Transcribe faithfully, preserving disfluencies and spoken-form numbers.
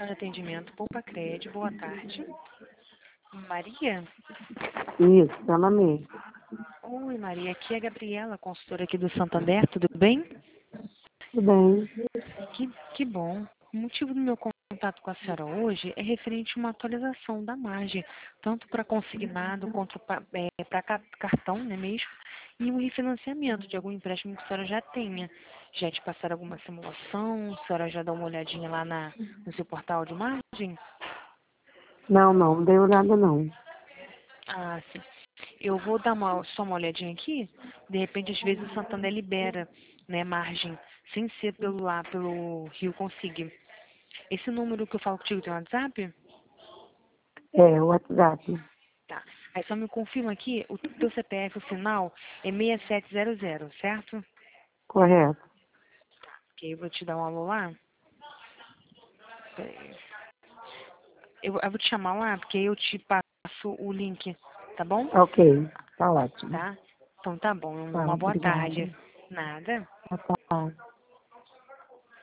central de atendimento Poupa Crédito. Boa tarde. Maria? Isso, ela mesmo. Oi, Maria. Aqui é a Gabriela, consultora aqui do Santander. Tudo bem? Tudo bem. Que, que bom. O motivo do meu contato com a senhora hoje é referente a uma atualização da margem, tanto para consignado quanto para é, cartão, né, mesmo, e um refinanciamento de algum empréstimo que a senhora já tenha. Já te passaram alguma simulação? A senhora já dá uma olhadinha lá na, no seu portal de margem? Não, não, não deu nada não. Ah, sim. Eu vou dar uma, só uma olhadinha aqui. De repente, às vezes, o Santander libera, né, margem, sem ser pelo lá, pelo Rio Consig. Esse número que eu falo contigo tem um WhatsApp? É, o WhatsApp. Tá. Aí só me confirma aqui, o teu C P F, o final, é seis sete zero zero, certo? Correto. Ok, eu vou te dar um alô lá. Peraí. Eu, eu vou te chamar lá, porque aí eu te passo o link, tá bom? Ok, tá ótimo. Tá? Então tá bom. Tá, Uma boa obrigada. tarde. Nada. Boa tarde.